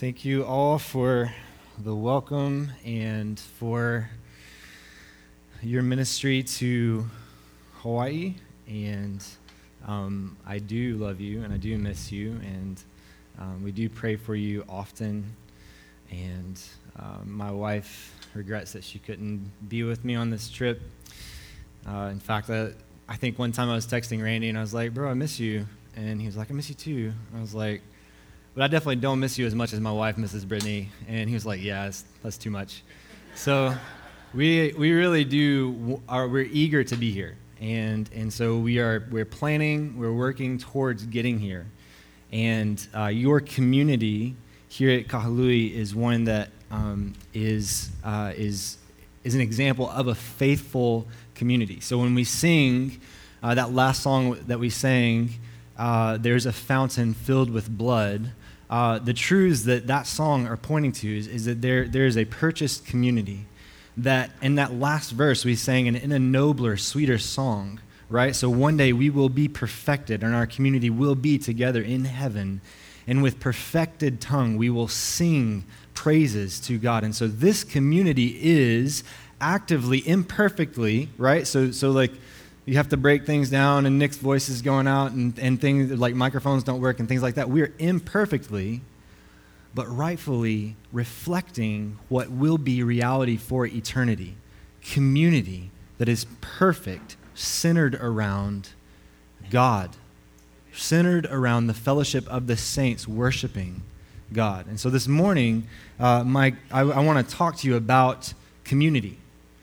Thank you all for the welcome and for your ministry to Hawaii. And I do love you and I do miss you. And we do pray for you often. And my wife regrets that she couldn't be with me on this trip. In fact, I think one time I was texting Randy and I was like, bro, I miss you. And he was like, I miss you too. I was like, but I definitely don't miss you as much as my wife misses Brittany. And he was like, yeah, that's too much. So we really do, we're eager to be here. And so we're planning, we're working towards getting here. And your community here at Kahului is one that is an example of a faithful community. So when we sing that last song that we sang, there's a fountain filled with blood, the truths that song are pointing to is that there is a purchased community that in that last verse we sang in a nobler, sweeter song, right? So one day we will be perfected and our community will be together in heaven, and with perfected tongue we will sing praises to God. And so this community is actively, imperfectly, right? So like you have to break things down and Nick's voice is going out and things like microphones don't work and things like that. We're imperfectly, but rightfully reflecting what will be reality for eternity. Community that is perfect, centered around God, centered around the fellowship of the saints worshiping God. And so this morning, I want to talk to you about community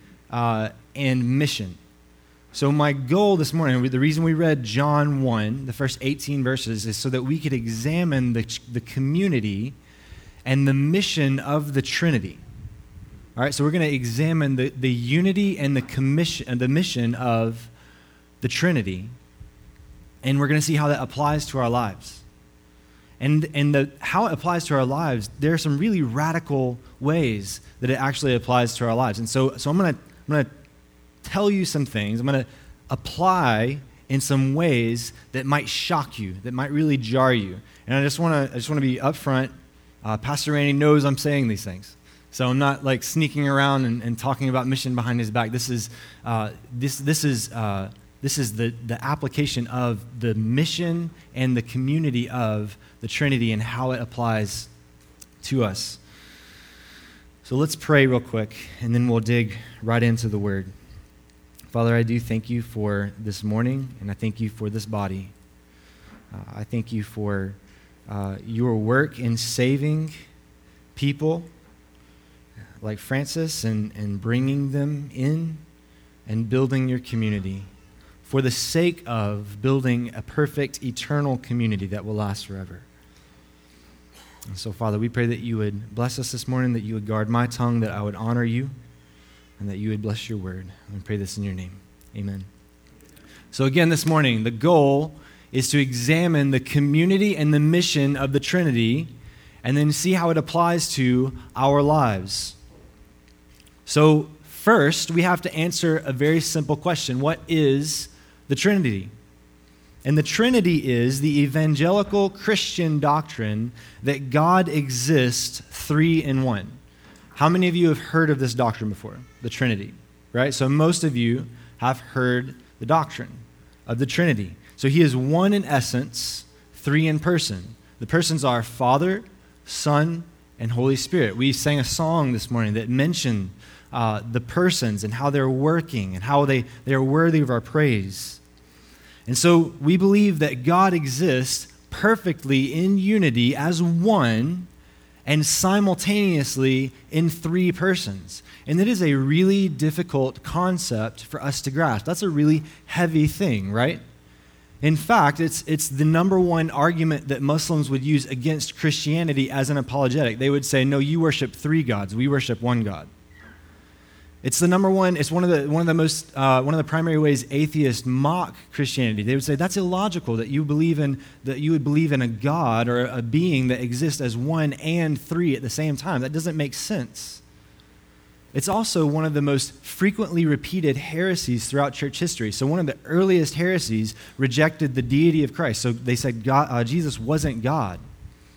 and mission. So my goal this morning, the reason we read John 1, the first 18 verses, is so that we could examine the community and the mission of the Trinity. All right, so we're going to examine the unity and the mission of the Trinity, and we're going to see how that applies to our lives. And how it applies to our lives, there are some really radical ways that it actually applies to our lives. And so I'm going to tell you some things. I'm going to apply in some ways that might shock you, that might really jar you. And I just want to be upfront. Pastor Randy knows I'm saying these things, so I'm not like sneaking around and talking about mission behind his back. This is the application of the mission and the community of the Trinity and how it applies to us. So let's pray real quick, and then we'll dig right into the Word. Father, I do thank you for this morning, and I thank you for this body. I thank you for your work in saving people like Francis and bringing them in and building your community for the sake of building a perfect, eternal community that will last forever. And so, Father, we pray that you would bless us this morning, that you would guard my tongue, that I would honor you, and that you would bless your word. We pray this in your name. Amen. So again, this morning, the goal is to examine the community and the mission of the Trinity and then see how it applies to our lives. So first, we have to answer a very simple question. What is the Trinity? And the Trinity is the evangelical Christian doctrine that God exists three in one. How many of you have heard of this doctrine before? The Trinity, right? So most of you have heard the doctrine of the Trinity. So he is one in essence, three in person. The persons are Father, Son, and Holy Spirit. We sang a song this morning that mentioned the persons and how they're working and how they are worthy of our praise. And so we believe that God exists perfectly in unity as one and simultaneously in three persons. And it is a really difficult concept for us to grasp. That's a really heavy thing, right? In fact, it's the number one argument that Muslims would use against Christianity as an apologetic. They would say, no, you worship three gods. We worship one God. It's the number one. It's one of the primary ways atheists mock Christianity. They would say that's illogical that you would believe in a God or a being that exists as one and three at the same time. That doesn't make sense. It's also one of the most frequently repeated heresies throughout church history. So one of the earliest heresies rejected the deity of Christ. So they said Jesus wasn't God.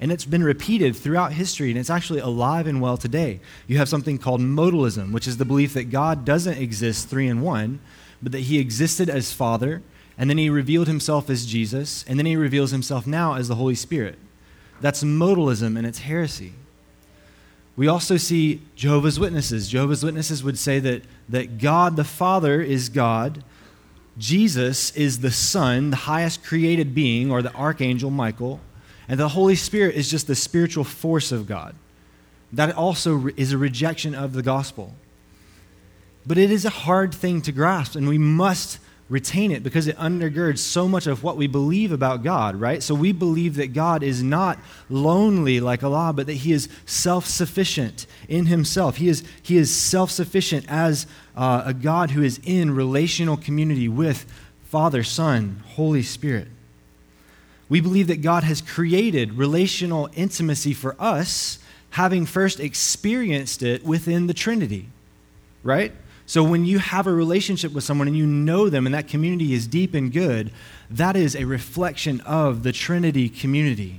And it's been repeated throughout history, and it's actually alive and well today. You have something called modalism, which is the belief that God doesn't exist three in one, but that he existed as Father, and then he revealed himself as Jesus, and then he reveals himself now as the Holy Spirit. That's modalism, and it's heresy. We also see Jehovah's Witnesses. Jehovah's Witnesses would say that God the Father is God, Jesus is the Son, the highest created being, or the Archangel Michael, and the Holy Spirit is just the spiritual force of God. That also is a rejection of the gospel. But it is a hard thing to grasp, and we must retain it because it undergirds so much of what we believe about God, right? So we believe that God is not lonely like Allah, but that he is self-sufficient in himself. He is self-sufficient as a God who is in relational community with Father, Son, Holy Spirit. We believe that God has created relational intimacy for us, having first experienced it within the Trinity, right? So when you have a relationship with someone and you know them and that community is deep and good, that is a reflection of the Trinity community.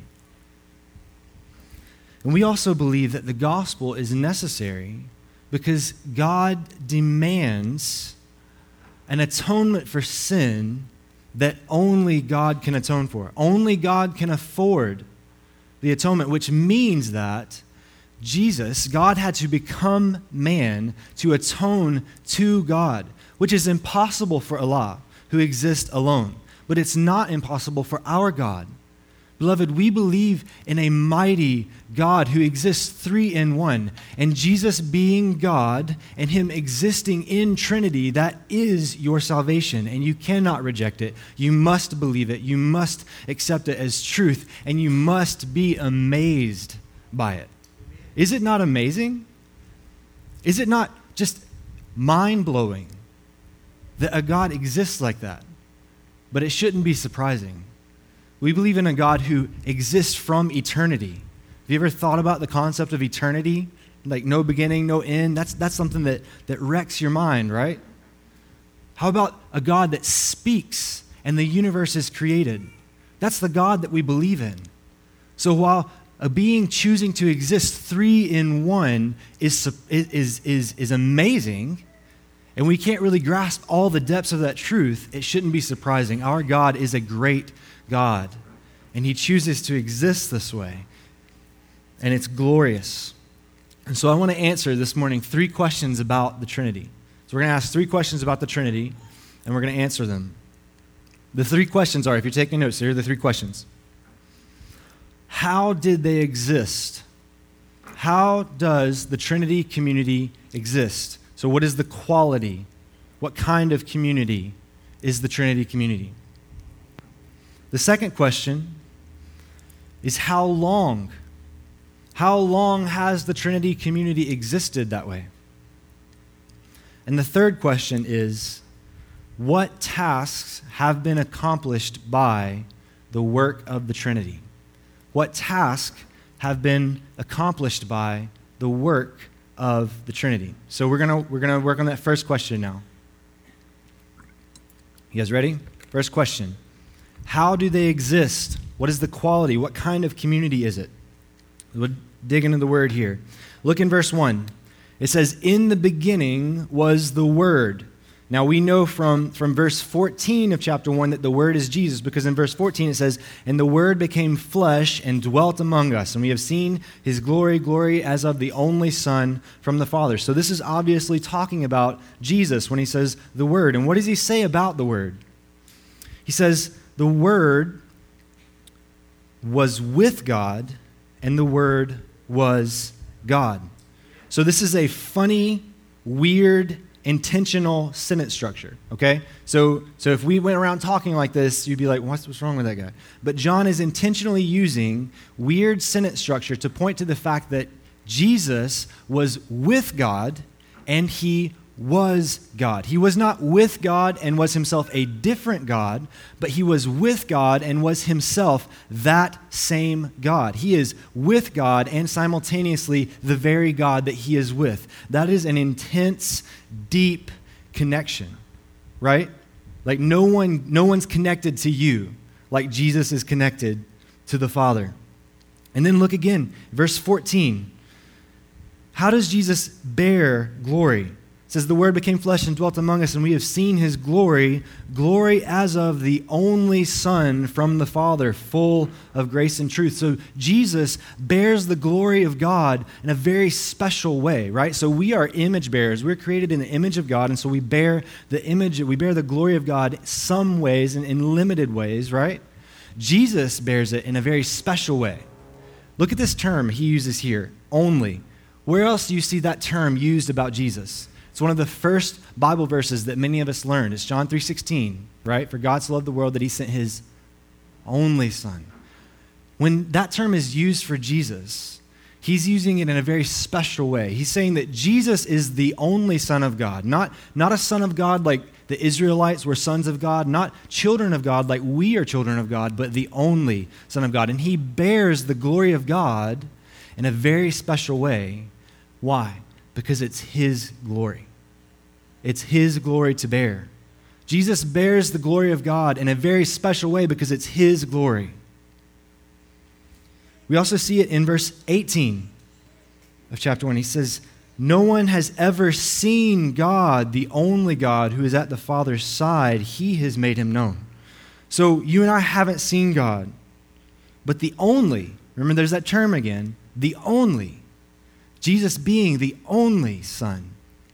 And we also believe that the gospel is necessary because God demands an atonement for sin that only God can atone for. Only God can afford the atonement, which means that Jesus, God had to become man to atone to God, which is impossible for Allah, who exists alone. But it's not impossible for our God. Beloved, we believe in a mighty God who exists three in one. And Jesus being God and him existing in Trinity, that is your salvation. And you cannot reject it. You must believe it. You must accept it as truth. And you must be amazed by it. Is it not amazing? Is it not just mind-blowing that a God exists like that? But it shouldn't be surprising. We believe in a God who exists from eternity. Have you ever thought about the concept of eternity? Like no beginning, no end? That's something that wrecks your mind, right? How about a God that speaks and the universe is created? That's the God that we believe in. So while a being choosing to exist three in one is amazing, and we can't really grasp all the depths of that truth, it shouldn't be surprising. Our God is a great God, and he chooses to exist this way, and it's glorious. And so I want to answer this morning 3 questions about the Trinity. So we're going to ask 3 questions about the Trinity, and we're going to answer them. The 3 questions are, if you're taking notes, here are the 3 questions. How did they exist? How does the Trinity community exist? So what is the quality? What kind of community is the Trinity community? The second question is how long? How long has the Trinity community existed that way? And the third question is, what tasks have been accomplished by the work of the Trinity? What tasks have been accomplished by the work of the Trinity? So we're gonna work on that first question now. You guys ready? First question. How do they exist? What is the quality? What kind of community is it? We'll dig into the word here. Look in verse 1. It says, "In the beginning was the Word." Now we know from verse 14 of chapter 1 that the Word is Jesus, because in verse 14 it says, "And the Word became flesh and dwelt among us, and we have seen his glory, glory as of the only Son from the Father." So this is obviously talking about Jesus when he says the Word. And what does he say about the Word? He says, "The Word was with God, and the Word was God." So this is a funny, weird, intentional sentence structure, okay? So if we went around talking like this, you'd be like, what's wrong with that guy? But John is intentionally using weird sentence structure to point to the fact that Jesus was with God and he was God. He was not with God and was himself a different God, but he was with God and was himself that same God. He is with God and simultaneously the very God that he is with. That is an intense, deep connection, right? Like no one's connected to you like Jesus is connected to the Father. And then look again, verse 14. How does Jesus bear glory? It says, the Word became flesh and dwelt among us, and we have seen his glory, glory as of the only Son from the Father, full of grace and truth. So Jesus bears the glory of God in a very special way, right? So we are image bearers. We're created in the image of God, and so we bear the glory of God some ways and in limited ways, right? Jesus bears it in a very special way. Look at this term he uses here, only. Where else do you see that term used about Jesus? It's one of the first Bible verses that many of us learned. It's John 3:16, right? For God so loved the world that he sent his only Son. When that term is used for Jesus, he's using it in a very special way. He's saying that Jesus is the only Son of God, not a son of God like the Israelites were sons of God, not children of God like we are children of God, but the only Son of God. And he bears the glory of God in a very special way. Why? Because it's his glory. It's his glory to bear. Jesus bears the glory of God in a very special way because it's his glory. We also see it in verse 18 of chapter 1. He says, no one has ever seen God, the only God who is at the Father's side. He has made him known. So you and I haven't seen God, but the only, remember there's that term again, the only, Jesus being the only Son.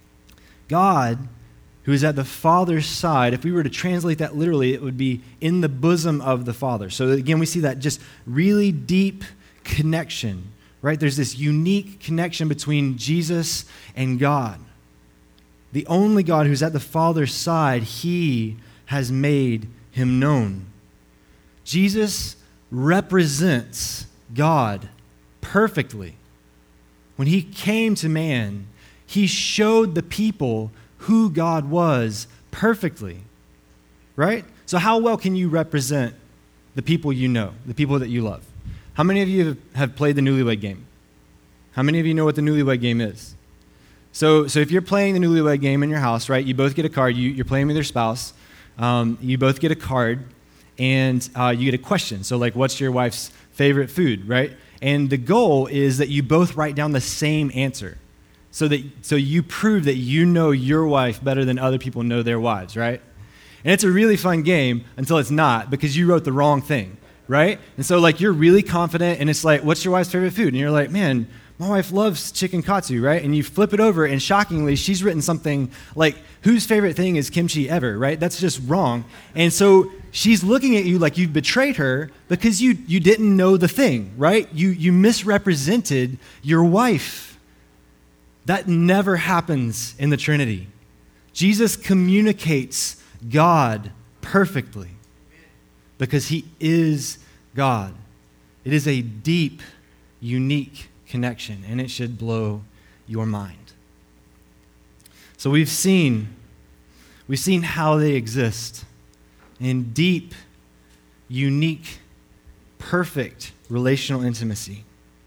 God, who is at the Father's side, if we were to translate that literally, it would be in the bosom of the Father. So again, we see that just really deep connection, right? There's this unique connection between Jesus and God. The only God who's at the Father's side, he has made him known. Jesus represents God perfectly. When he came to man, he showed the people who God was perfectly, right? So how well can you represent the people you know, the people that you love? How many of you have played the Newlywed Game? How many of you know what the Newlywed Game is? So if you're playing the Newlywed Game in your house, right, you both get a card, you're playing with your spouse, you both get a card, and you get a question. So like, what's your wife's favorite food, right? And the goal is that you both write down the same answer so you prove that you know your wife better than other people know their wives, right? And it's a really fun game until it's not, because you wrote the wrong thing, right? And so like you're really confident, and it's like, what's your wife's favorite food? And you're like, man, my wife loves chicken katsu, right? And you flip it over, and shockingly, she's written something like, whose favorite thing is kimchi ever, right? That's just wrong. And so she's looking at you like you've betrayed her because you didn't know the thing, right? You misrepresented your wife. That never happens in the Trinity. Jesus communicates God perfectly because he is God. It is a deep, unique connection, and it should blow your mind. So we've seen how they exist in deep, unique, perfect relational intimacy.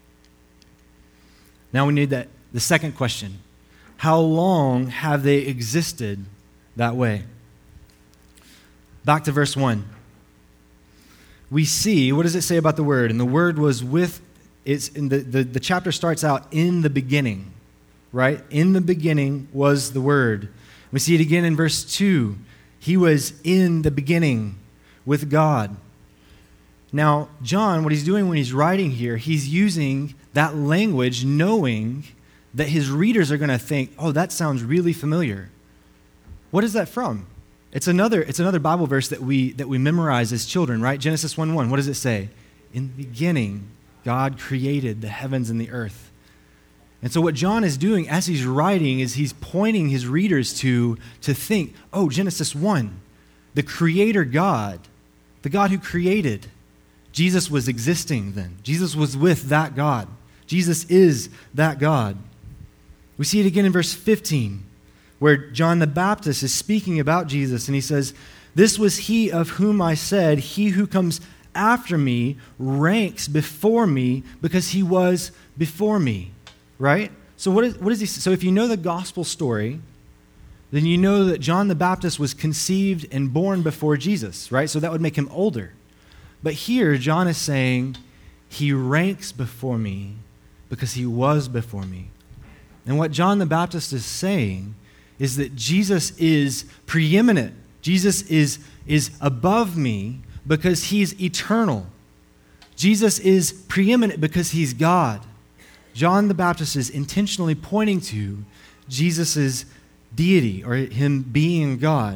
Now we need the second question. How long have they existed that way? Back to verse 1. We see, what does it say about the Word? And the Word was with, the chapter starts out in the beginning, right? In the beginning was the Word. We see it again in verse 2. He was in the beginning with God. Now, John, what he's doing when he's writing here, he's using that language knowing that his readers are going to think, oh, that sounds really familiar. What is that from? It's another Bible verse that we memorize as children, right? Genesis 1:1. What does it say? In the beginning, God created the heavens and the earth. And so what John is doing as he's writing is he's pointing his readers to think, oh, Genesis 1, the creator God, the God who created. Jesus was existing then. Jesus was with that God. Jesus is that God. We see it again in verse 15, where John the Baptist is speaking about Jesus, and he says, this was he of whom I said, he who comes after me ranks before me because he was before me. Right? So what is he? So if you know the gospel story, then you know that John the Baptist was conceived and born before Jesus, right? So that would make him older. But here, John is saying He ranks before me because he was before me. And what John the Baptist is saying is that Jesus is preeminent. Jesus is above me because he's eternal. Jesus is preeminent because he's God. John the Baptist is intentionally pointing to Jesus' deity, or him being God.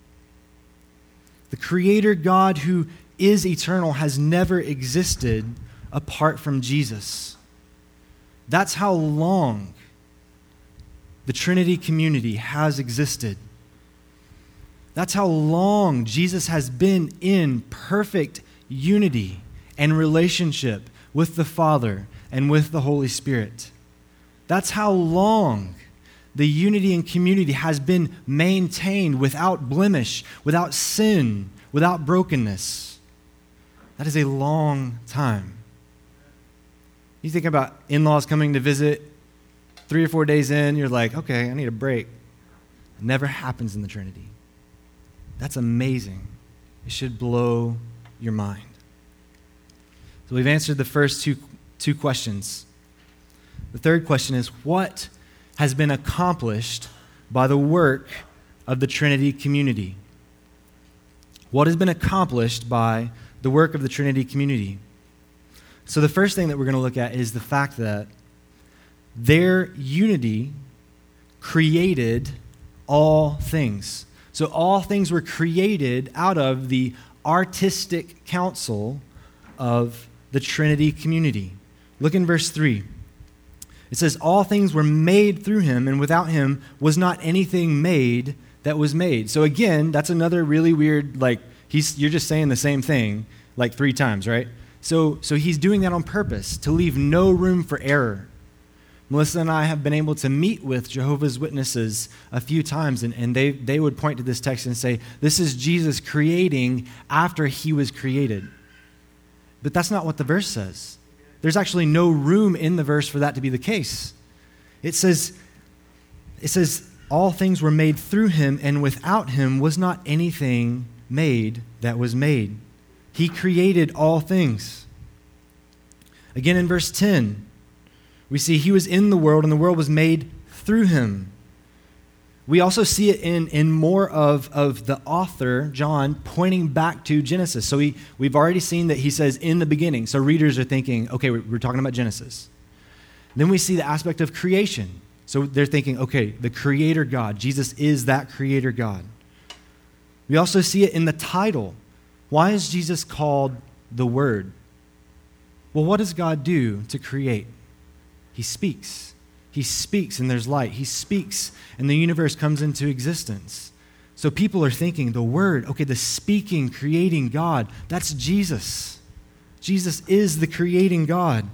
The Creator God who is eternal has never existed apart from Jesus. That's how long the Trinity community has existed. That's how long Jesus has been in perfect unity and relationship with the Father and with the Holy Spirit. That's how long the unity and community has been maintained without blemish, without sin, without brokenness. That is a long time. You think about in-laws coming to visit, 3 or 4 days in, you're like, okay, I need a break. It never happens in the Trinity. That's amazing. It should blow your mind. So we've answered the first two questions. The third question is, what has been accomplished by the work of the Trinity community? What has been accomplished by the work of the Trinity community? So the first thing that we're going to look at is the fact that their unity created all things. So all things were created out of the artistic counsel of the Trinity community. Look in verse 3. It says, all things were made through him, and without him was not anything made that was made. So again, that's another really weird, you're just saying the same thing 3 times, right? So he's doing that on purpose, to leave no room for error. Melissa and I have been able to meet with Jehovah's Witnesses a few times, and they would point to this text and say, this is Jesus creating after he was created. But that's not what the verse says. There's actually no room in the verse for that to be the case. It says, all things were made through him, and without him was not anything made that was made. He created all things. Again in verse 10, we see he was in the world, and the world was made through him. We also see it in more of the author, John, pointing back to Genesis. So we've already seen that he says, in the beginning. So readers are thinking, okay, we're talking about Genesis. Then we see the aspect of creation. So they're thinking, okay, the creator God. Jesus is that creator God. We also see it in the title. Why is Jesus called the Word? Well, what does God do to create? He speaks. He speaks and there's light. He speaks and the universe comes into existence. So people are thinking the Word, okay, the speaking, creating God, that's Jesus. Jesus is the creating God.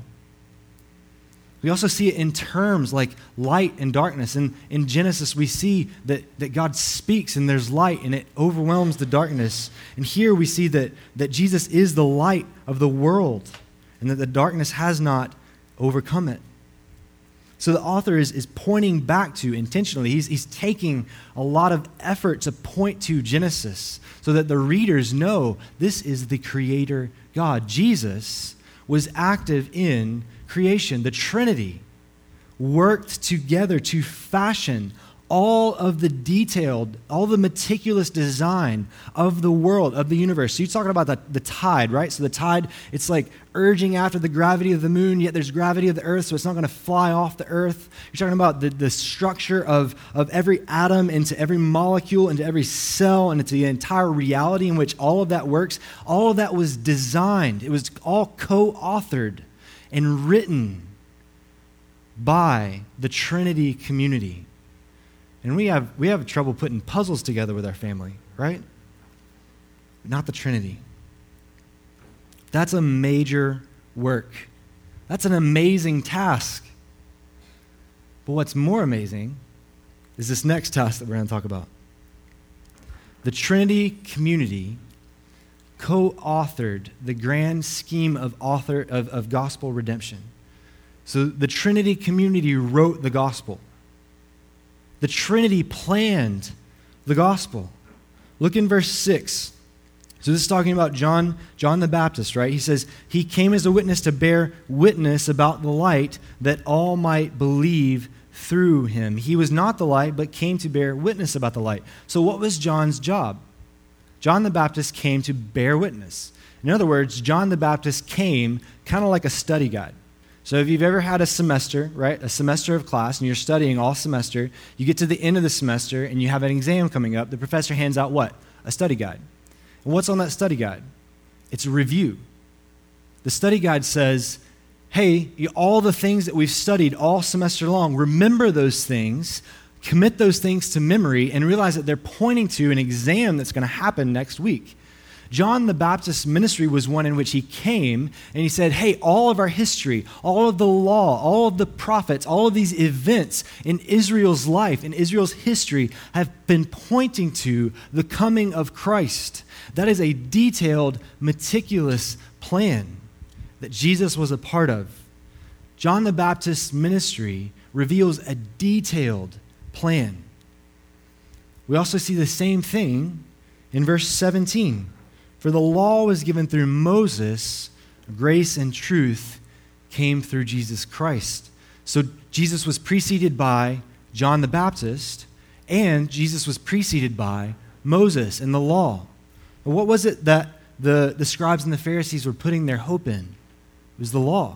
We also see it in terms like light and darkness. And in Genesis, we see that God speaks and there's light and it overwhelms the darkness. And here we see that Jesus is the light of the world and that the darkness has not overcome it. So the author is pointing back to, intentionally, he's taking a lot of effort to point to Genesis so that the readers know this is the creator God. Jesus was active in creation. The Trinity worked together to fashion all of the detailed, all the meticulous design of the world, of the universe. So you're talking about the tide, right? So the tide, it's like urging after the gravity of the moon, yet there's gravity of the earth, so it's not going to fly off the earth. You're talking about the structure of every atom into every molecule, into every cell, and into the entire reality in which all of that works. All of that was designed. It was all co-authored and written by the Trinity community. And we have trouble putting puzzles together with our family, right? Not the Trinity. That's a major work. That's an amazing task. But what's more amazing is this next task that we're going to talk about. The Trinity community co-authored the grand scheme of gospel redemption. So the Trinity community wrote the gospel. The Trinity planned the gospel. Look in verse 6. So this is talking about John the Baptist, right? He says, he came as a witness to bear witness about the light that all might believe through him. He was not the light, but came to bear witness about the light. So what was John's job? John the Baptist came to bear witness. In other words, John the Baptist came kind of like a study guide. So if you've ever had a semester, right, a semester of class, and you're studying all semester, you get to the end of the semester and you have an exam coming up, the professor hands out what? A study guide. And what's on that study guide? It's a review. The study guide says, hey, all the things that we've studied all semester long, remember those things, commit those things to memory, and realize that they're pointing to an exam that's going to happen next week. John the Baptist's ministry was one in which he came and he said, hey, all of our history, all of the law, all of the prophets, all of these events in Israel's life, in Israel's history, have been pointing to the coming of Christ. That is a detailed, meticulous plan that Jesus was a part of. John the Baptist's ministry reveals a detailed plan. We also see the same thing in verse 17. For the law was given through Moses, grace and truth came through Jesus Christ. So Jesus was preceded by John the Baptist, and Jesus was preceded by Moses and the law. And what was it that the scribes and the Pharisees were putting their hope in? It was the law.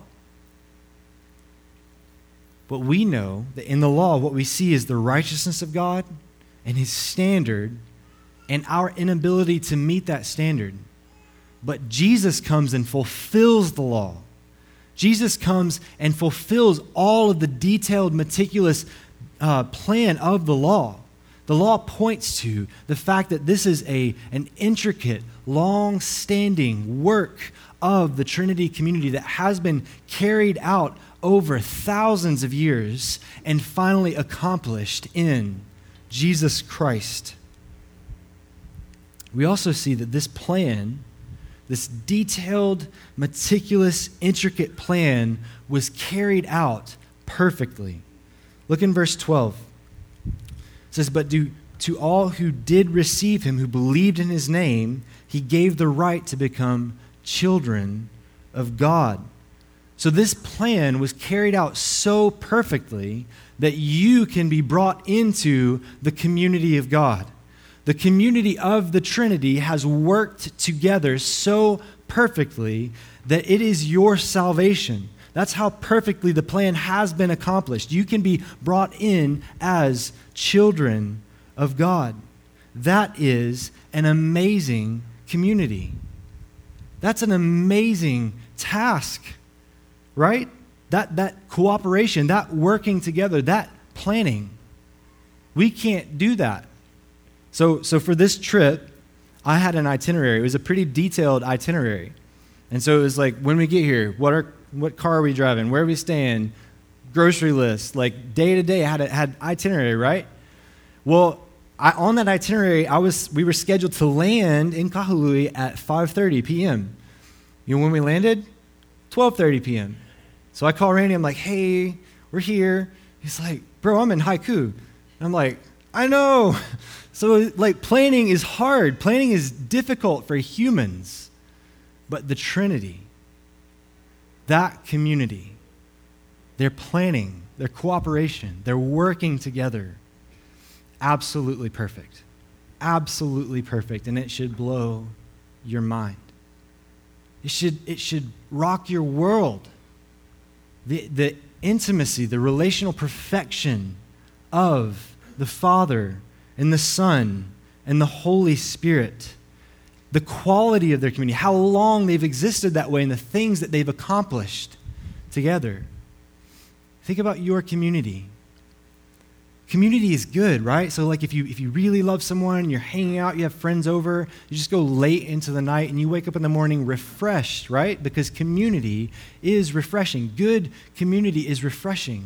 But we know that in the law, what we see is the righteousness of God and his standard and our inability to meet that standard. But Jesus comes and fulfills the law. Jesus comes and fulfills all of the detailed, meticulous plan of the law. The law points to the fact that this is an intricate, long-standing work of the Trinity community that has been carried out over thousands of years and finally accomplished in Jesus Christ. We also see that this plan, this detailed, meticulous, intricate plan was carried out perfectly. Look in verse 12. It says, but to all who did receive him, who believed in his name, he gave the right to become children of God. So this plan was carried out so perfectly that you can be brought into the community of God. The community of the Trinity has worked together so perfectly that it is your salvation. That's how perfectly the plan has been accomplished. You can be brought in as children of God. That is an amazing community. That's an amazing task, right? That cooperation, that working together, that planning. We can't do that. So for this trip, I had an itinerary. It was a pretty detailed itinerary. And so it was like, when we get here, what car are we driving? Where are we staying? Grocery list. Like day to day, I had itinerary, right? Well, on that itinerary, we were scheduled to land in Kahului at 5:30 p.m. You know when we landed? 12:30 p.m. So I call Randy. I'm like, hey, we're here. He's like, bro, I'm in Haiku. And I'm like, I know. So, like, planning is hard. Planning is difficult for humans. But the Trinity, that community, their planning, their cooperation, their working together, absolutely perfect. Absolutely perfect. And it should blow your mind. It should rock your world. The intimacy, the relational perfection of the Father and the Son and the Holy Spirit, the quality of their community, how long they've existed that way, and the things that they've accomplished together. Think about your community. Community is good, right? So like if you really love someone, you're hanging out, you have friends over, you just go late into the night and you wake up in the morning refreshed, right? Because community is refreshing. Good community is refreshing.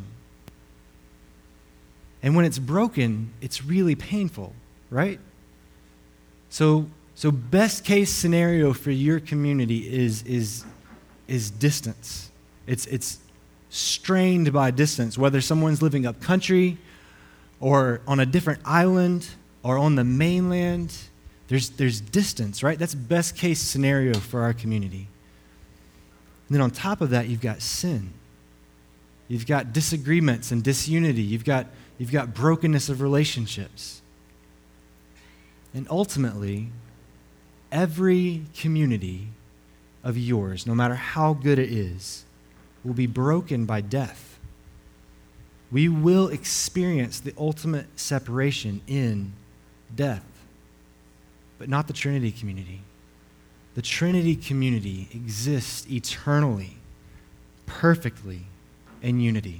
And when it's broken, it's really painful, right? So best case scenario for your community is distance. It's strained by distance, whether someone's living up country or on a different island or on the mainland. There's distance, right? That's best case scenario for our community. And then on top of that, you've got sin. You've got disagreements and disunity. You've got brokenness of relationships. And ultimately, every community of yours, no matter how good it is, will be broken by death. We will experience the ultimate separation in death, but not the Trinity community. The Trinity community exists eternally, perfectly, in unity.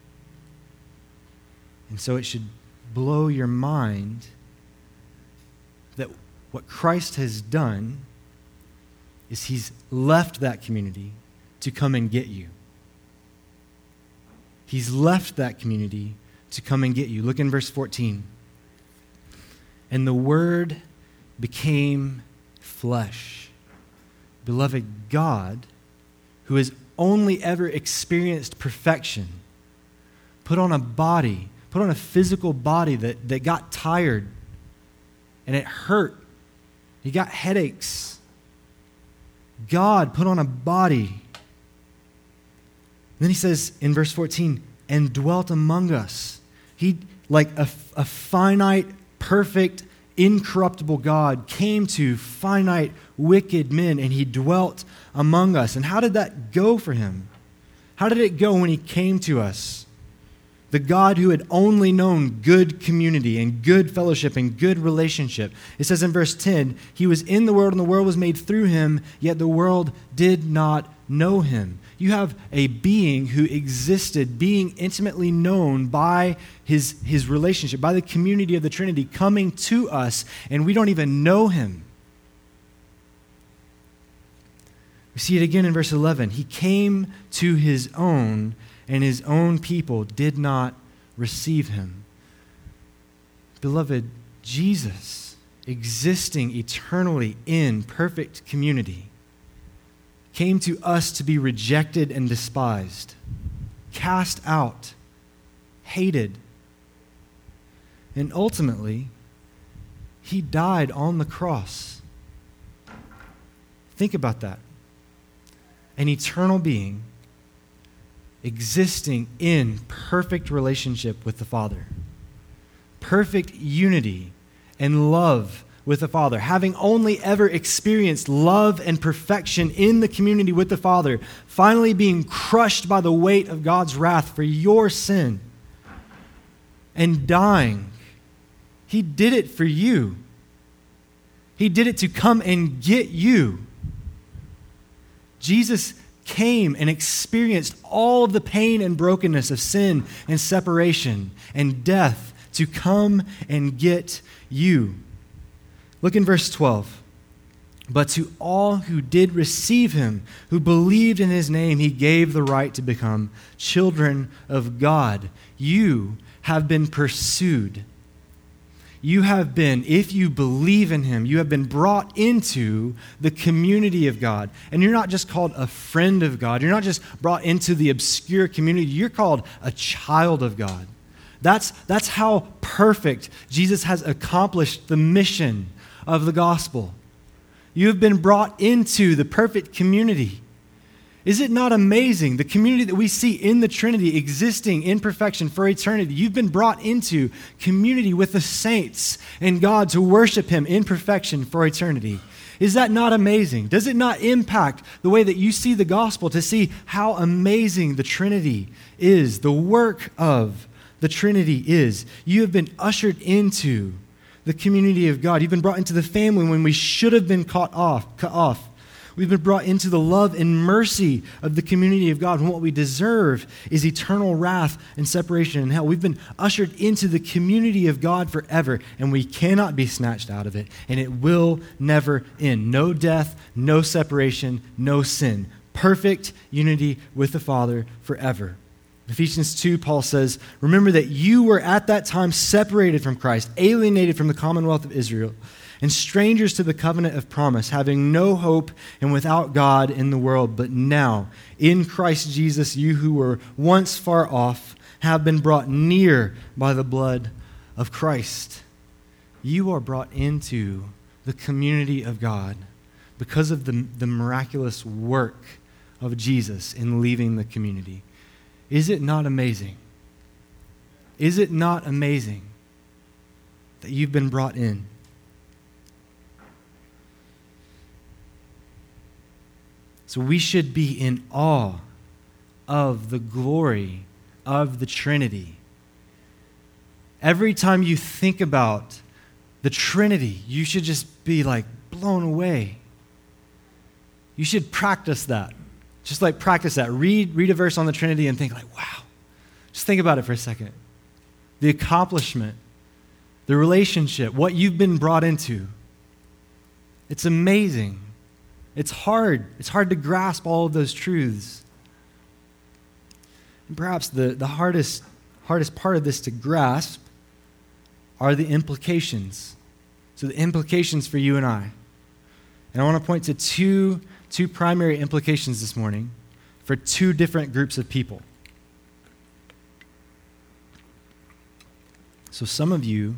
And so it should blow your mind that what Christ has done is he's left that community to come and get you. He's left that community to come and get you. Look in verse 14. And the Word became flesh. Beloved, God, who has only ever experienced perfection, put on a physical body that got tired and it hurt. He got headaches. God put on a body. Then he says in verse 14, and dwelt among us. He, like a finite, perfect, incorruptible God, came to finite, wicked men, and he dwelt among us. And how did that go for him? How did it go when he came to us? The God who had only known good community and good fellowship and good relationship. It says in verse 10, he was in the world and the world was made through him, yet the world did not know him. You have a being who existed, being intimately known by his relationship, by the community of the Trinity coming to us, and we don't even know him. We see it again in verse 11. He came to his own, and his own people did not receive him. Beloved, Jesus, existing eternally in perfect community, came to us to be rejected and despised, cast out, hated, and ultimately, he died on the cross. Think about that. An eternal being existing in perfect relationship with the Father, perfect unity and love with the Father, having only ever experienced love and perfection in the community with the Father, finally being crushed by the weight of God's wrath for your sin and dying. He did it for you. He did it to come and get you. Jesus came and experienced all of the pain and brokenness of sin and separation and death to come and get you. Look in verse 12. But to all who did receive him, who believed in his name, he gave the right to become children of God. You have been pursued. You have been, if you believe in him, you have been brought into the community of God. And you're not just called a friend of God. You're not just brought into the obscure community. You're called a child of God. That's how perfect Jesus has accomplished the mission of the gospel. You have been brought into the perfect community. Is it not amazing? The community that we see in the Trinity existing in perfection for eternity. You've been brought into community with the saints and God to worship him in perfection for eternity. Is that not amazing? Does it not impact the way that you see the gospel to see how amazing the Trinity is, the work of the Trinity is? You have been ushered into the community of God. You've been brought into the family when we should have been cut off. We've been brought into the love and mercy of the community of God, and what we deserve is eternal wrath and separation in hell. We've been ushered into the community of God forever, and we cannot be snatched out of it, and it will never end. No death, no separation, no sin. Perfect unity with the Father forever. Ephesians 2, Paul says, remember that you were at that time separated from Christ, alienated from the commonwealth of Israel, and strangers to the covenant of promise, having no hope and without God in the world. But now, in Christ Jesus, you who were once far off have been brought near by the blood of Christ. You are brought into the community of God because of the miraculous work of Jesus in leaving the community. Is it not amazing? Is it not amazing that you've been brought in? So we should be in awe of the glory of the Trinity. Every time you think about the Trinity, you should just be like blown away. You should practice that. Just like practice that. Read a verse on the Trinity and think like, wow. Just think about it for a second. The accomplishment, the relationship, what you've been brought into. It's amazing. It's hard. It's hard to grasp all of those truths. And perhaps the hardest part of this to grasp are the implications. So the implications for you and I. And I want to point to two primary implications this morning for two different groups of people. So some of you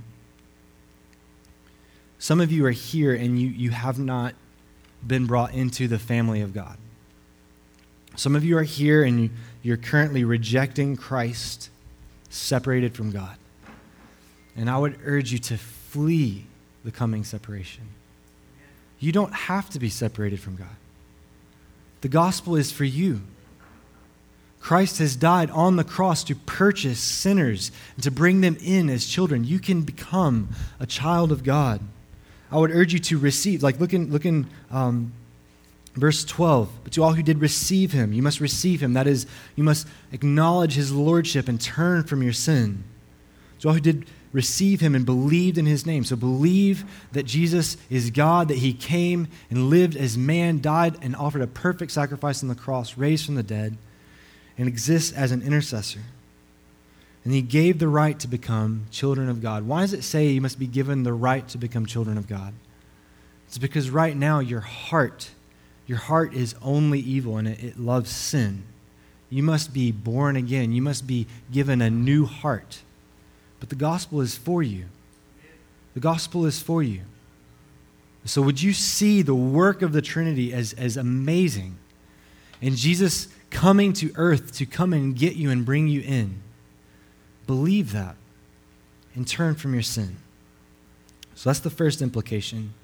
are here and you have not been brought into the family of God. Some of you are here and you're currently rejecting Christ, separated from God. And I would urge you to flee the coming separation. You don't have to be separated from God. The gospel is for you. Christ has died on the cross to purchase sinners and to bring them in as children. You can become a child of God. I would urge you to receive, like look in verse 12. But to all who did receive him, you must receive him. That is, you must acknowledge his lordship and turn from your sin. To all who did receive him and believed in his name. So believe that Jesus is God, that he came and lived as man, died and offered a perfect sacrifice on the cross, raised from the dead, and exists as an intercessor. And he gave the right to become children of God. Why does it say you must be given the right to become children of God? It's because right now your heart is only evil and it loves sin. You must be born again. You must be given a new heart. But the gospel is for you. The gospel is for you. So would you see the work of the Trinity as amazing? And Jesus coming to earth to come and get you and bring you in. Believe that and turn from your sin. So that's the first implication.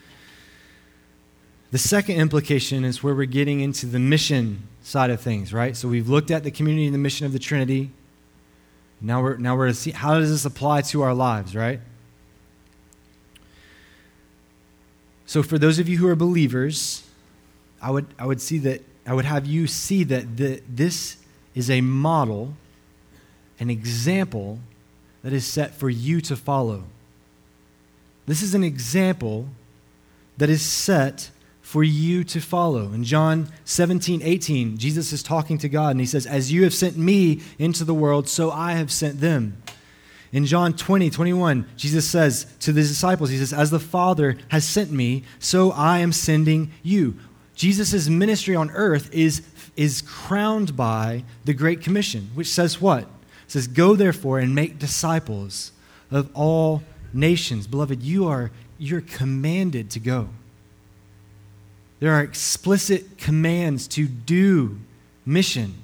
The second implication is where we're getting into the mission side of things, right? So we've looked at the community and the mission of the Trinity. Now we're to see how does this apply to our lives, right? So for those of you who are believers, I would have you see that this is a model, an example that is set for you to follow. This is an example that is set for you to follow. In John 17:18, Jesus is talking to God and he says, "As you have sent me into the world, so I have sent them." In John 20:21, Jesus says to the disciples, he says, "As the Father has sent me, so I am sending you." Jesus' ministry on earth is crowned by the Great Commission, which says what? It says, "Go therefore and make disciples of all nations." Beloved, you're commanded to go. There are explicit commands to do mission.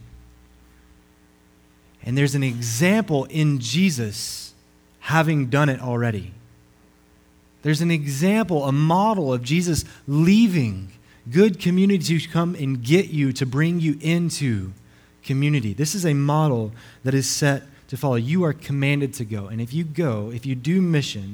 And there's an example in Jesus having done it already. There's an example, a model of Jesus leaving good community to come and get you, to bring you into community. This is a model that is set to follow. You are commanded to go. And if you do mission,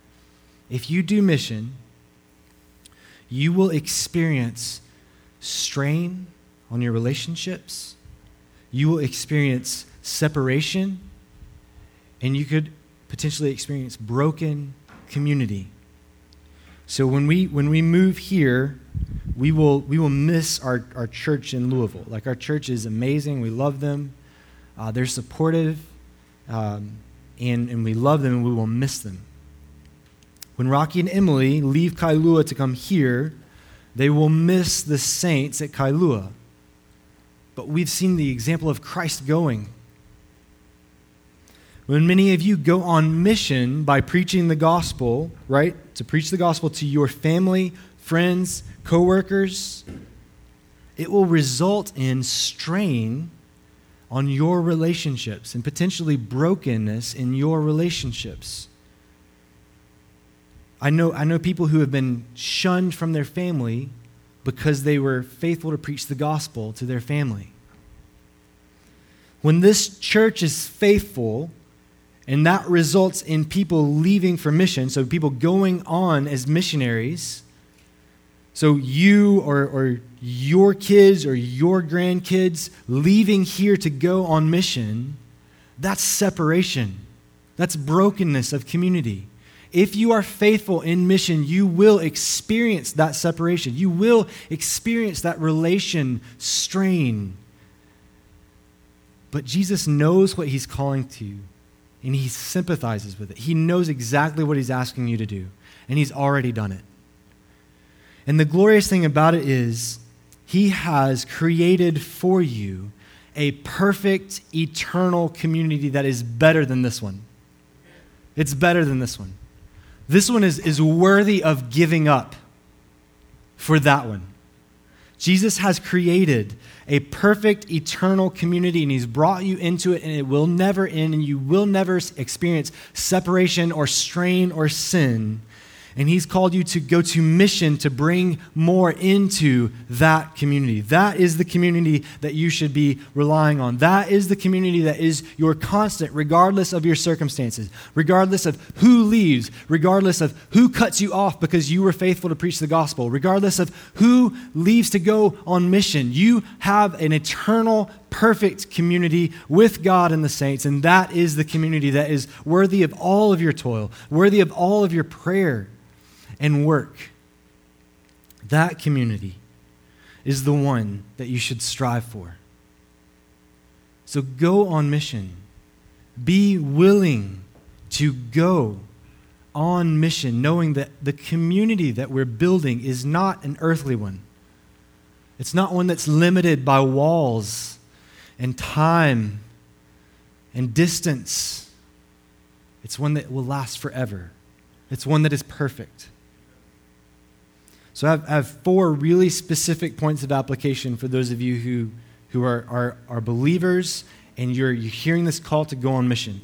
you will experience strain on your relationships. You will experience separation. And you could potentially experience broken community. So when we move here, we will miss our church in Louisville. Like, our church is amazing. We love them. They're supportive. And we love them, and we will miss them. When Rocky and Emily leave Kailua to come here, they will miss the saints at Kailua. But we've seen the example of Christ going. When many of you go on mission by preaching the gospel, right? To preach the gospel to your family, friends, coworkers, it will result in strain on your relationships and potentially brokenness in your relationships. I know people who have been shunned from their family because they were faithful to preach the gospel to their family. When this church is faithful, and that results in people leaving for mission, so people going on as missionaries, so you or your kids or your grandkids leaving here to go on mission, that's separation. That's brokenness of community. If you are faithful in mission, you will experience that separation. You will experience that relation strain. But Jesus knows what he's calling to you, and he sympathizes with it. He knows exactly what he's asking you to do, and he's already done it. And the glorious thing about it is he has created for you a perfect, eternal community that is better than this one. It's better than this one. This one is worthy of giving up for that one. Jesus has created a perfect, eternal community, and he's brought you into it, and it will never end, and you will never experience separation or strain or sin. And he's called you to go to mission to bring more into that community. That is the community that you should be relying on. That is the community that is your constant, regardless of your circumstances, regardless of who leaves, regardless of who cuts you off because you were faithful to preach the gospel, regardless of who leaves to go on mission. You have an eternal, perfect community with God and the saints, and that is the community that is worthy of all of your toil, worthy of all of your prayer and work. That community is the one that you should strive for. So go on mission. Be willing to go on mission, knowing that the community that we're building is not an earthly one. It's not one that's limited by walls and time and distance. It's one that will last forever. It's one that is perfect. So I have 4 really specific points of application for those of you who are believers and you're hearing this call to go on mission.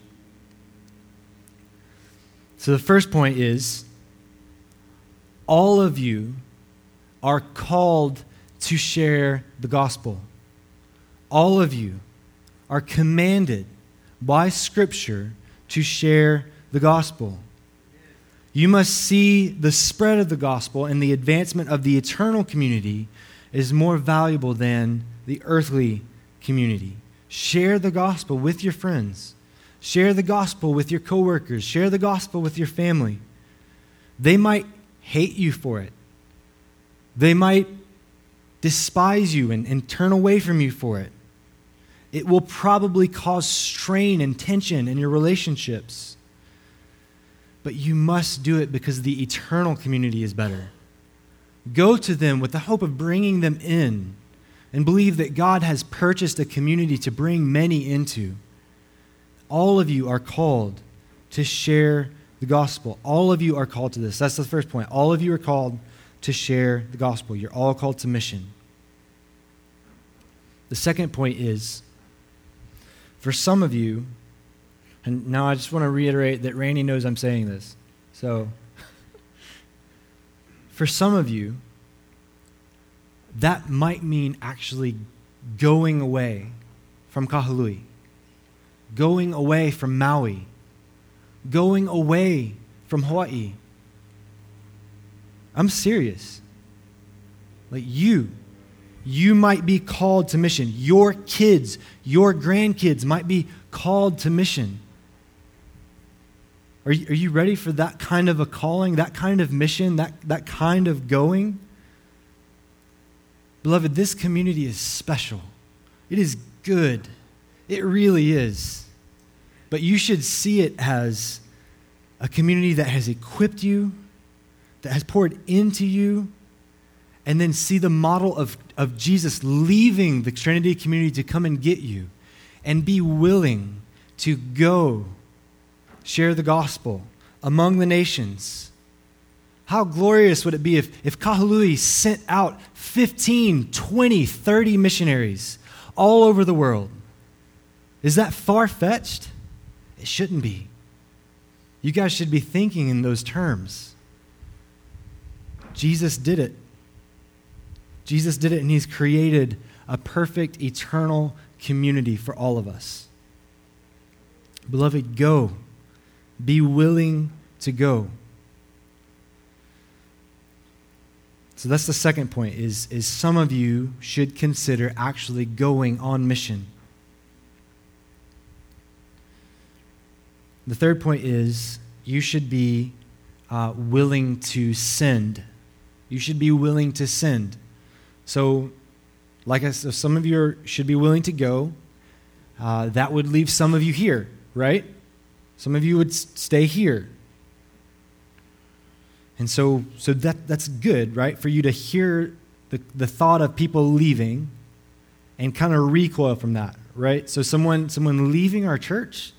So the first point is, all of you are called to share the gospel. All of you are commanded by Scripture to share the gospel. You must see the spread of the gospel and the advancement of the eternal community is more valuable than the earthly community. Share the gospel with your friends. Share the gospel with your coworkers. Share the gospel with your family. They might hate you for it. They might despise you and turn away from you for it. It will probably cause strain and tension in your relationships. But you must do it because the eternal community is better. Go to them with the hope of bringing them in and believe that God has purchased a community to bring many into. All of you are called to share the gospel. All of you are called to this. That's the first point. All of you are called to share the gospel. You're all called to mission. The second point is, for some of you, and now I just want to reiterate that Randy knows I'm saying this. So, for some of you, that might mean actually going away from Kahului, going away from Maui, going away from Hawaii. I'm serious. Like you might be called to mission. Your kids, your grandkids might be called to mission. Are you ready for that kind of a calling, that kind of mission, that kind of going? Beloved, this community is special. It is good. It really is. But you should see it as a community that has equipped you, that has poured into you, and then see the model of Jesus leaving the Trinity community to come and get you, and be willing to go share the gospel among the nations. How glorious would it be if Kahului sent out 15, 20, 30 missionaries all over the world? Is that far-fetched? It shouldn't be. You guys should be thinking in those terms. Jesus did it. Jesus did it, and he's created a perfect, eternal community for all of us. Beloved, go. Be willing to go. So that's the second point, is some of you should consider actually going on mission. The third point is you should be willing to send. You should be willing to send. So, like I said, some of you should be willing to go. That would leave some of you here, right? Some of you would stay here. And so that's good, right? For you to hear the thought of people leaving and kind of recoil from that, right? So someone leaving our church,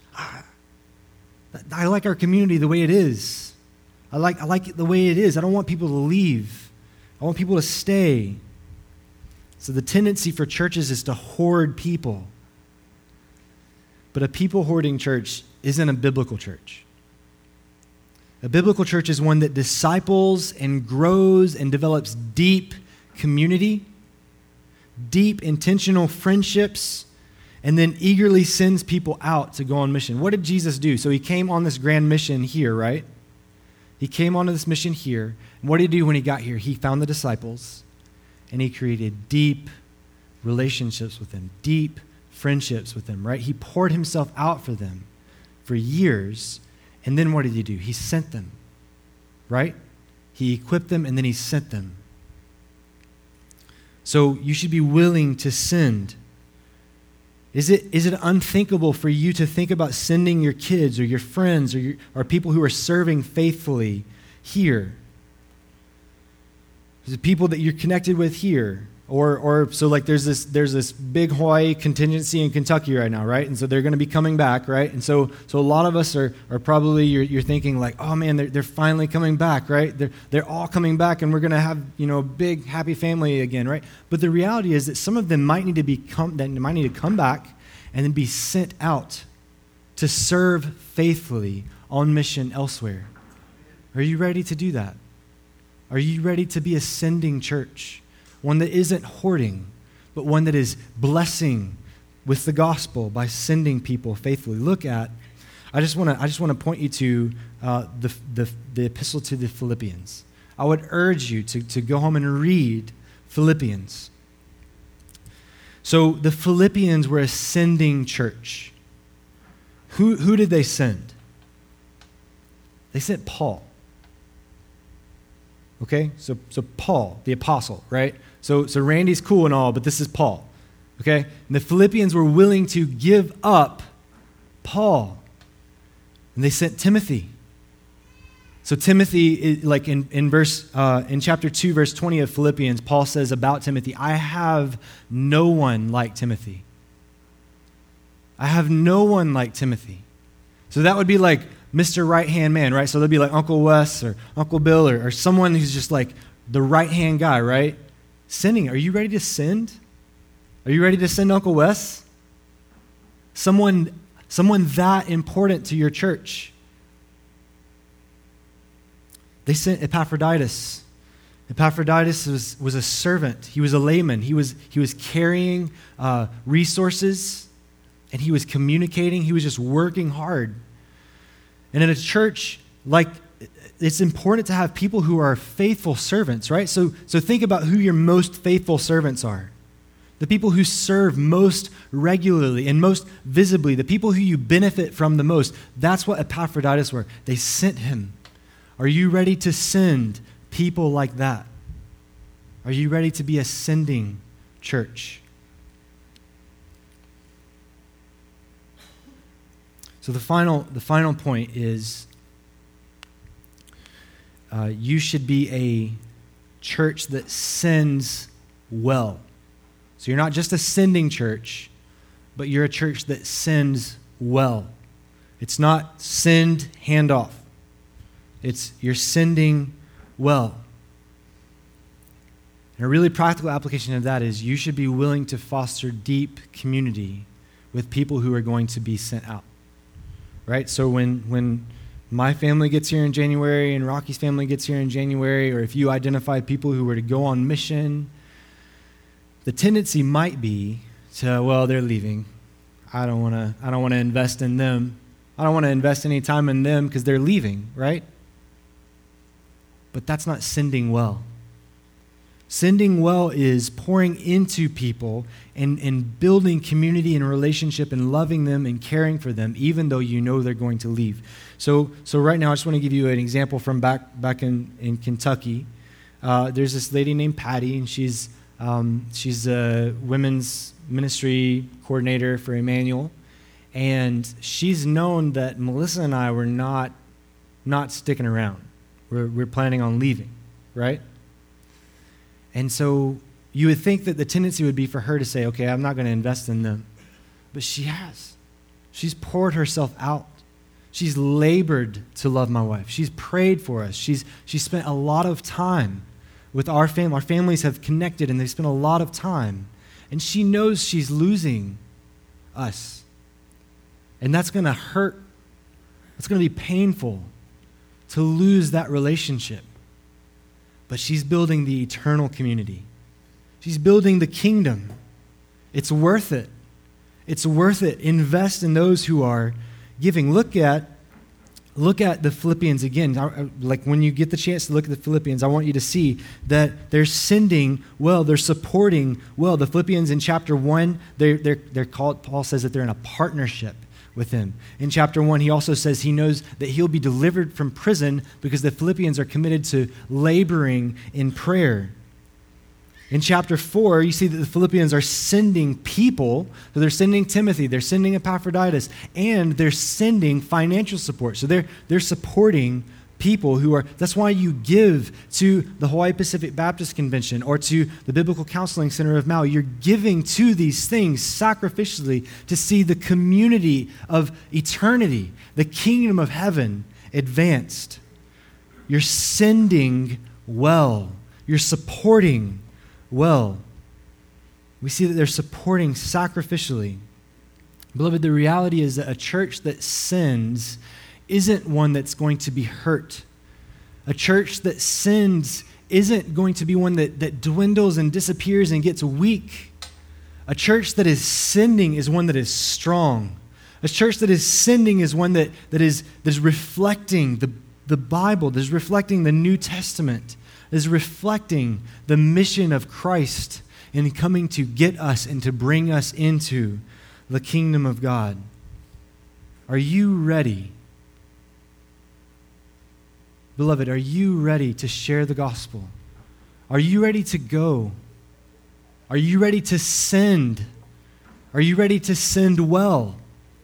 I like our community the way it is. I like it the way it is. I don't want people to leave. I want people to stay. So the tendency for churches is to hoard people. But a people hoarding church isn't a biblical church. A biblical church is one that disciples and grows and develops deep community, deep intentional friendships, and then eagerly sends people out to go on mission. What did Jesus do? So he came on this grand mission here, right? He came onto this mission here. And what did he do when he got here? He found the disciples, and he created deep relationships with them, deep friendships with them, right? He poured himself out for them for years. And then what did he do? He sent them, right? He equipped them, and then he sent them. So you should be willing to send. Is it unthinkable for you to think about sending your kids or your friends or people who are serving faithfully here? Is it people that you're connected with here? Or so like there's this big Hawaii contingency in Kentucky right now, right? And so they're going to be coming back, right? And so a lot of us are probably you're thinking like, oh man, they're finally coming back, right? They're all coming back, and we're going to have a big happy family again, right? But the reality is that some of them might need to come back and then be sent out to serve faithfully on mission elsewhere. Are you ready to do that? Are you ready to be a sending church? One that isn't hoarding, but one that is blessing with the gospel by sending people faithfully. I just want to point you to the epistle to the Philippians. I would urge you to go home and read Philippians. So the Philippians were a sending church. Who did they send? They sent Paul. Okay, so Paul, the apostle, right? So Randy's cool and all, but this is Paul, okay? And the Philippians were willing to give up Paul, and they sent Timothy. So Timothy, like in chapter 2, verse 20 of Philippians, Paul says about Timothy, I have no one like Timothy. I have no one like Timothy. So that would be like Mr. Right-Hand Man, right? So there'd be like Uncle Wes or Uncle Bill or someone who's just like the right-hand guy, right? Sending. Are you ready to send? Are you ready to send Uncle Wes? Someone that important to your church. They sent Epaphroditus. Epaphroditus was a servant. He was a layman. He was carrying resources, and he was communicating. He was just working hard. And in a church, like, it's important to have people who are faithful servants, right? So think about who your most faithful servants are. The people who serve most regularly and most visibly, the people who you benefit from the most. That's what Epaphroditus were. They sent him. Are you ready to send people like that? Are you ready to be a sending church? So the final point is you should be a church that sends well. So you're not just a sending church, but you're a church that sends well. It's not send, hand off. It's you're sending well. And a really practical application of that is you should be willing to foster deep community with people who are going to be sent out. Right? So when my family gets here in January and Rocky's family gets here in January, or if you identify people who were to go on mission, the tendency might be to, well, they're leaving. I don't want to invest in them. I don't want to invest any time in them because they're leaving, right? But that's not sending well. Sending well is pouring into people and building community and relationship and loving them and caring for them, even though you know they're going to leave. So right now, I just want to give you an example from back in Kentucky. There's this lady named Patty, and she's a women's ministry coordinator for Emmanuel. And she's known that Melissa and I were not sticking around. We're planning on leaving, right? And so you would think that the tendency would be for her to say, okay, I'm not going to invest in them. But she has. She's poured herself out. She's labored to love my wife. She's prayed for us. She's spent a lot of time with our family. Our families have connected, and they've spent a lot of time. And she knows she's losing us. And that's going to hurt. It's going to be painful to lose that relationship. But she's building the eternal community. She's building the kingdom. It's worth it. It's worth it. Invest in those who are giving. Look at the Philippians again. Like when you get the chance to look at the Philippians, I want you to see that they're sending well, they're supporting well. The Philippians in chapter 1, they're called, Paul says that they're in a partnership with him. In chapter 1, he also says he knows that he'll be delivered from prison because the Philippians are committed to laboring in prayer. In chapter 4, you see that the Philippians are sending people. So they're sending Timothy, they're sending Epaphroditus, and they're sending financial support. So they're supporting people who are, that's why you give to the Hawaii Pacific Baptist Convention or to the Biblical Counseling Center of Maui. You're giving to these things sacrificially to see the community of eternity, the kingdom of heaven advanced. You're sending well. You're supporting well. We see that they're supporting sacrificially. Beloved, the reality is that a church that sends isn't one that's going to be hurt. A church that sins isn't going to be one that dwindles and disappears and gets weak. A church that is sending is one that is strong. A church that is sending is one that is reflecting the Bible, that is reflecting the New Testament, that is reflecting the mission of Christ in coming to get us and to bring us into the kingdom of God. Are you ready? Beloved, are you ready to share the gospel? Are you ready to go? Are you ready to send? Are you ready to send well?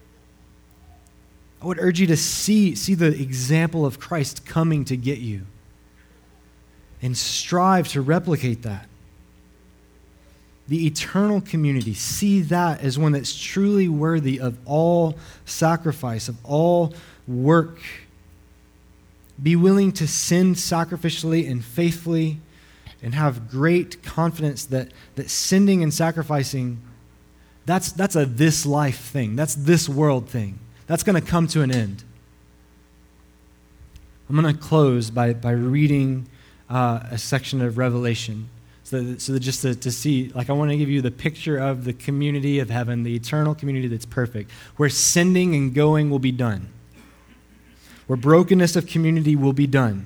I would urge you to see the example of Christ coming to get you and strive to replicate that. The eternal community, see that as one that's truly worthy of all sacrifice, of all work. Be willing to send sacrificially and faithfully and have great confidence that sending and sacrificing, that's a this life thing. That's this world thing. That's going to come to an end. I'm going to close by reading a section of Revelation. So that just to see, like I want to give you the picture of the community of heaven, the eternal community that's perfect, where sending and going will be done. Where brokenness of community will be done.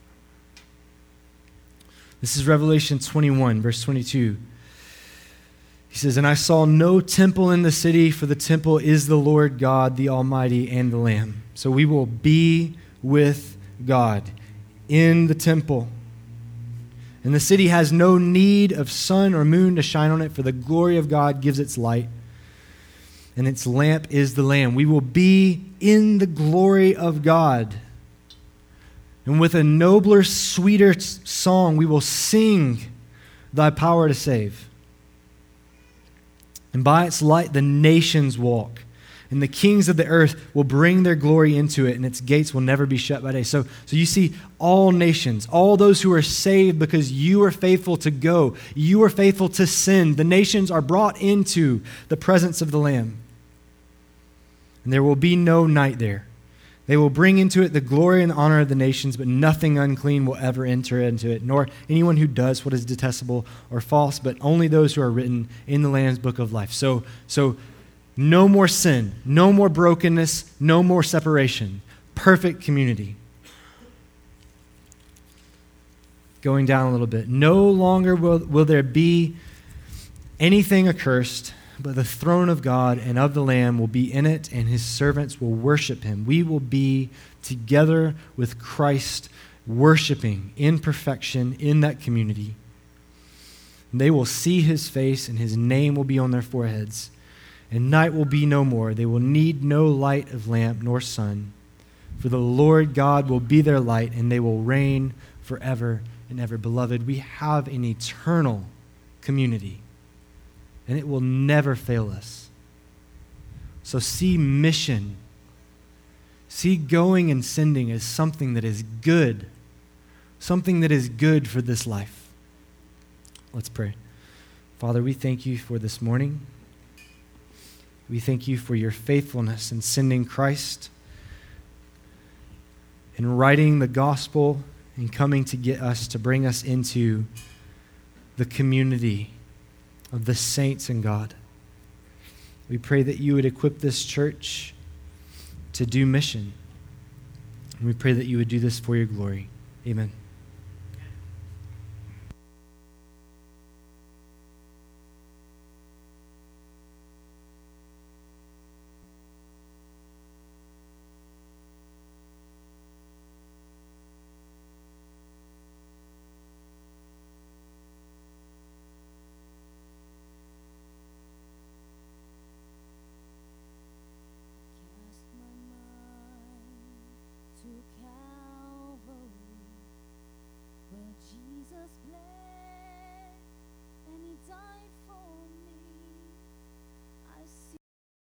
This is Revelation 21, verse 22. He says, "And I saw no temple in the city, for the temple is the Lord God, the Almighty, and the Lamb." So we will be with God in the temple. "And the city has no need of sun or moon to shine on it, for the glory of God gives its light, and its lamp is the Lamb." We will be in the glory of God. "And with a nobler, sweeter song, we will sing thy power to save. And by its light the nations walk, and the kings of the earth will bring their glory into it, and its gates will never be shut by day. So you see all nations, all those who are saved because you are faithful to go, you are faithful to send. The nations are brought into the presence of the Lamb. And there will be no night there. They will bring into it the glory and honor of the nations, but nothing unclean will ever enter into it, nor anyone who does what is detestable or false, but only those who are written in the Lamb's book of life. So no more sin, no more brokenness, no more separation. Perfect community. Going down a little bit. No longer will there be anything accursed, but the throne of God and of the Lamb will be in it, and his servants will worship him. We will be together with Christ, worshiping in perfection in that community. And they will see his face, and his name will be on their foreheads. And night will be no more. They will need no light of lamp nor sun. For the Lord God will be their light, and they will reign forever and ever. Beloved, we have an eternal community, and it will never fail us. So see mission, see going and sending as something that is good for this life. Let's pray. Father, we thank you for this morning. We thank you for your faithfulness in sending Christ, in writing the gospel, and coming to get us, to bring us into the community of the saints in God. We pray that you would equip this church to do mission. And we pray that you would do this for your glory. Amen.